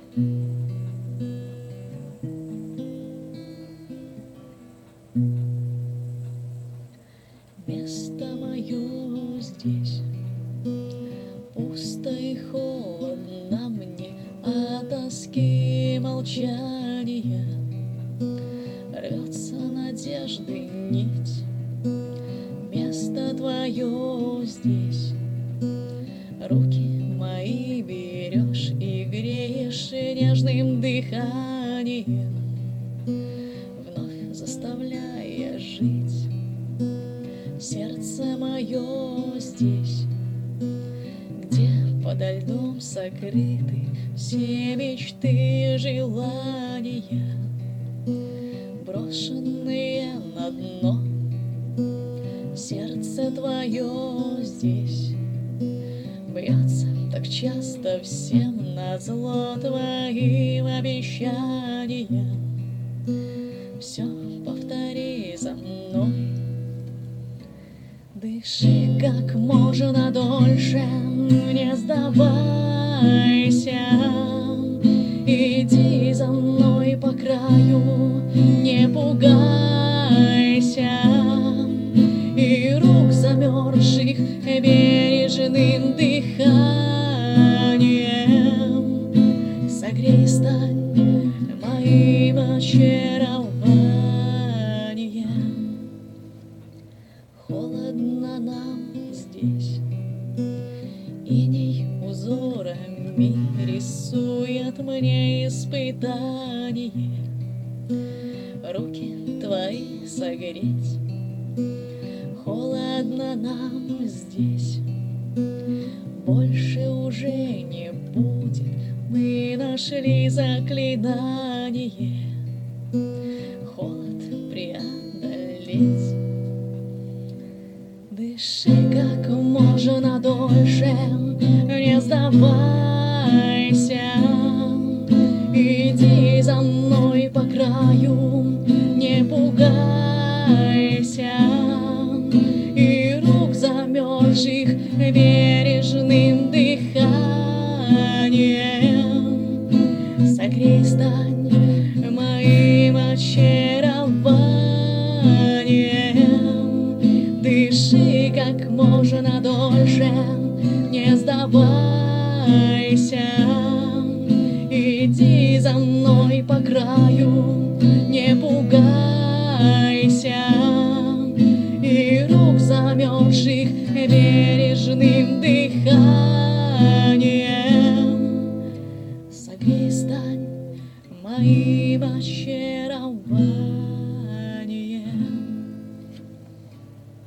Место мое здесь пусто и холодно мне от тоски молчания. Рвется надежды нить. Место твое здесь. Руки мои берешь и греешь нежным дыханием, вновь заставляя жить. Сердце мое здесь, где подо льдом сокрыты все мечты, желания, брошенные на дно. Сердце твое здесь бьется так часто всем назло твоим обещаниям. Все повтори за мной. Дыши как можно дольше, не сдавайся. Иди за мной по краю, не пугайся. И рук замерзших бережным дыханием согрей, стань моим очарованием. Холодно нам здесь, иней узорами рисует мне испытание. Руки твои согреть. Холодно нам здесь, больше уже не будет. Мы нашли заклинание холод преодолеть. Дыши как можно дольше, не сдавайся. Иди за мной по краю, не пугайся. И рук замерзших бережным дыханием согрей, стань моим очарованием. Дыши как можно дольше, не сдавайся. Иди за мной по краю, не пугайся. И рук замерзших бережным дыханием согрей, стань моим очарованием.